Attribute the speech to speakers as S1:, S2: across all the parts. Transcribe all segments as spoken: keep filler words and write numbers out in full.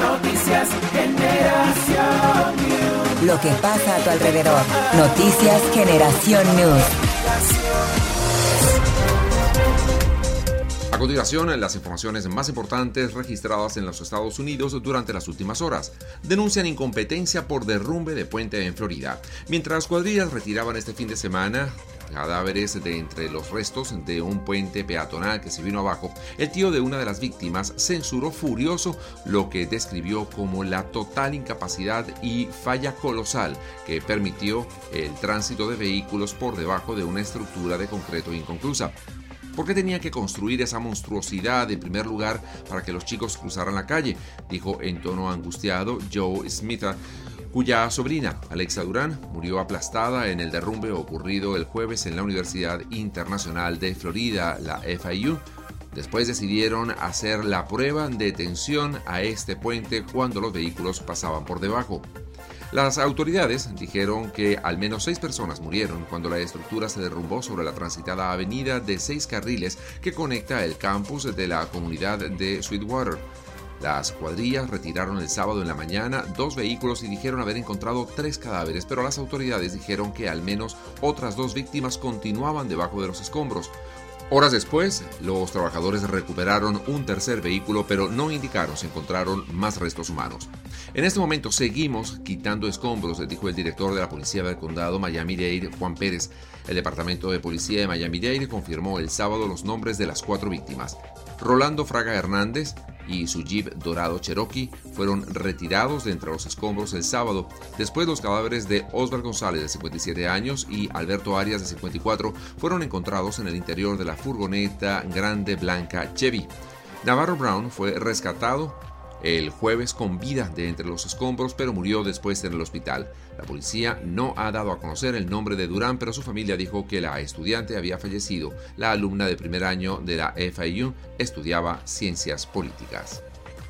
S1: Noticias Generación News.
S2: Lo que pasa a tu alrededor. Noticias Generación News.
S3: A continuación, las informaciones más importantes registradas en los Estados Unidos durante las últimas horas. Denuncian incompetencia por derrumbe de puente en Florida. Mientras cuadrillas retiraban este fin de semana cadáveres de entre los restos de un puente peatonal que se vino abajo, el tío de una de las víctimas censuró furioso lo que describió como la total incapacidad y falla colosal que permitió el tránsito de vehículos por debajo de una estructura de concreto inconclusa. ¿Por qué tenía que construir esa monstruosidad en primer lugar para que los chicos cruzaran la calle?, dijo en tono angustiado Joe Smith, cuya sobrina, Alexa Durán, murió aplastada en el derrumbe ocurrido el jueves en la Universidad Internacional de Florida, la F I U. Después decidieron hacer la prueba de tensión a este puente cuando los vehículos pasaban por debajo. Las autoridades dijeron que al menos seis personas murieron cuando la estructura se derrumbó sobre la transitada avenida de seis carriles que conecta el campus de la comunidad de Sweetwater. Las cuadrillas retiraron el sábado en la mañana dos vehículos y dijeron haber encontrado tres cadáveres, pero las autoridades dijeron que al menos otras dos víctimas continuaban debajo de los escombros. Horas después, los trabajadores recuperaron un tercer vehículo, pero no indicaron si encontraron más restos humanos. En este momento seguimos quitando escombros, dijo el director de la policía del condado Miami-Dade, Juan Pérez. El departamento de policía de Miami-Dade confirmó el sábado los nombres de las cuatro víctimas. Rolando Fraga Hernández y su Jeep dorado Cherokee fueron retirados de entre los escombros el sábado. Después, los cadáveres de Osvaldo González, de cincuenta y siete años, y Alberto Arias, de cincuenta y cuatro, fueron encontrados en el interior de la furgoneta grande blanca Chevy. Navarro Brown fue rescatado el jueves con vida de entre los escombros, pero murió después en el hospital. La policía no ha dado a conocer el nombre de Durán, pero su familia dijo que la estudiante había fallecido. La alumna de primer año de la F I U estudiaba ciencias políticas.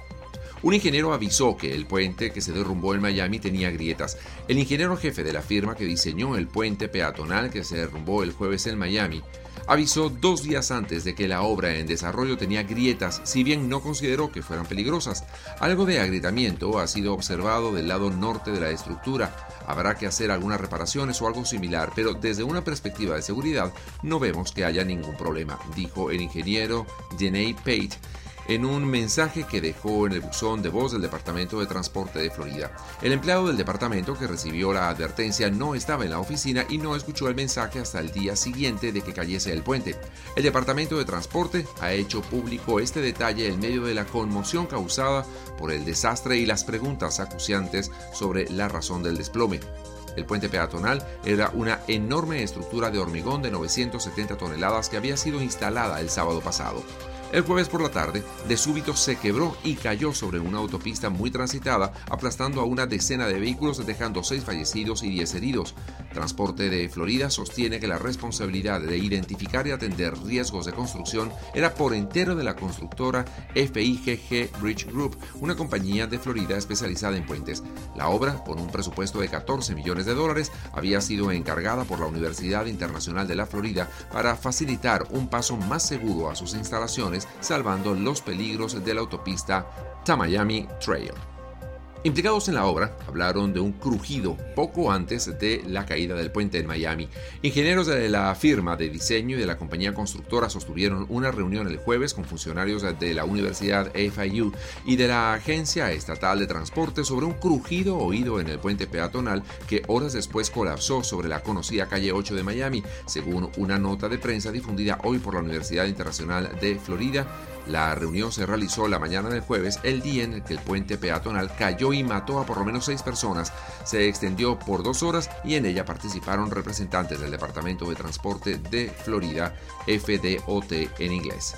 S3: Un ingeniero avisó que el puente que se derrumbó en Miami tenía grietas. El ingeniero jefe de la firma que diseñó el puente peatonal que se derrumbó el jueves en Miami avisó dos días antes de que la obra en desarrollo tenía grietas, si bien no consideró que fueran peligrosas. Algo de agrietamiento ha sido observado del lado norte de la estructura. Habrá que hacer algunas reparaciones o algo similar, pero desde una perspectiva de seguridad no vemos que haya ningún problema, dijo el ingeniero Janae Pate en un mensaje que dejó en el buzón de voz del Departamento de Transporte de Florida. El empleado del departamento que recibió la advertencia no estaba en la oficina y no escuchó el mensaje hasta el día siguiente de que cayese el puente. El Departamento de Transporte ha hecho público este detalle en medio de la conmoción causada por el desastre y las preguntas acuciantes sobre la razón del desplome. El puente peatonal era una enorme estructura de hormigón de novecientas setenta toneladas que había sido instalada el sábado pasado. El jueves por la tarde, de súbito se quebró y cayó sobre una autopista muy transitada, aplastando a una decena de vehículos, dejando seis fallecidos y diez heridos. Transporte de Florida sostiene que la responsabilidad de identificar y atender riesgos de construcción era por entero de la constructora F I G G Bridge Group, una compañía de Florida especializada en puentes. La obra, con un presupuesto de catorce millones de dólares, había sido encargada por la Universidad Internacional de la Florida para facilitar un paso más seguro a sus instalaciones, salvando los peligros de la autopista Tamiami Trail. Implicados en la obra hablaron de un crujido poco antes de la caída del puente en Miami. Ingenieros de la firma de diseño y de la compañía constructora sostuvieron una reunión el jueves con funcionarios de la Universidad F I U y de la Agencia Estatal de Transporte sobre un crujido oído en el puente peatonal que horas después colapsó sobre la conocida calle ocho de Miami, según una nota de prensa difundida hoy por la Universidad Internacional de Florida. La reunión se realizó la mañana del jueves, el día en el que el puente peatonal cayó y mató a por lo menos seis personas. Se extendió por dos horas y en ella participaron representantes del Departamento de Transporte de Florida, F D O T en inglés.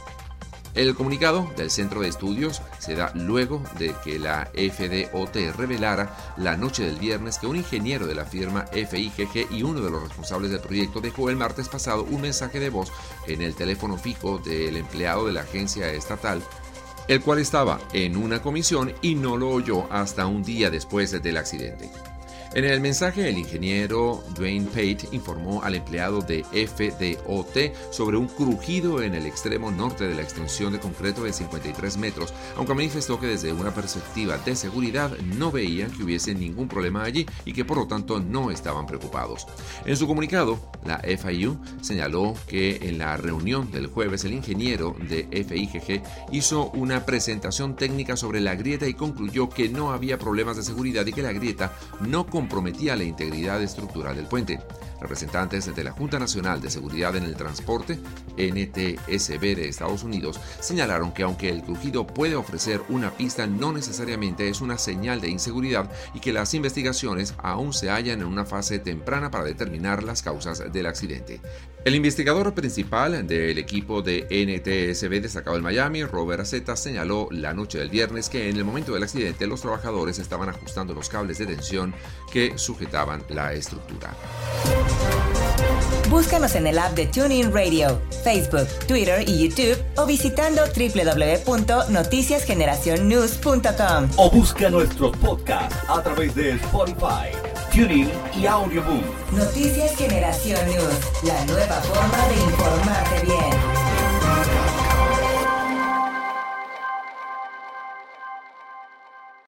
S3: El comunicado del Centro de Estudios se da luego de que la F D O T revelara la noche del viernes que un ingeniero de la firma F I G G y uno de los responsables del proyecto dejó el martes pasado un mensaje de voz en el teléfono fijo del empleado de la agencia estatal, el cual estaba en una comisión y no lo oyó hasta un día después del accidente. En el mensaje, el ingeniero Dwayne Pate informó al empleado de F D O T sobre un crujido en el extremo norte de la extensión de concreto de cincuenta y tres metros, aunque manifestó que desde una perspectiva de seguridad no veían que hubiese ningún problema allí y que por lo tanto no estaban preocupados. En su comunicado, la F I U señaló que en la reunión del jueves el ingeniero de F I G G hizo una presentación técnica sobre la grieta y concluyó que no había problemas de seguridad y que la grieta no comprometía la integridad estructural del puente. Representantes de la Junta Nacional de Seguridad en el Transporte, N T S B de Estados Unidos, señalaron que aunque el crujido puede ofrecer una pista, no necesariamente es una señal de inseguridad y que las investigaciones aún se hallan en una fase temprana para determinar las causas del accidente. El investigador principal del equipo de N T S B destacado en Miami, Robert Aceta, señaló la noche del viernes que en el momento del accidente los trabajadores estaban ajustando los cables de tensión que sujetaban la estructura.
S2: Búscanos en el app de TuneIn Radio, Facebook, Twitter y YouTube o visitando doble u doble u doble u punto noticias generación news punto com.
S4: O busca nuestros podcasts a través de Spotify, TuneIn y Audioboom.
S2: Noticias Generación News, la nueva forma de informarte bien.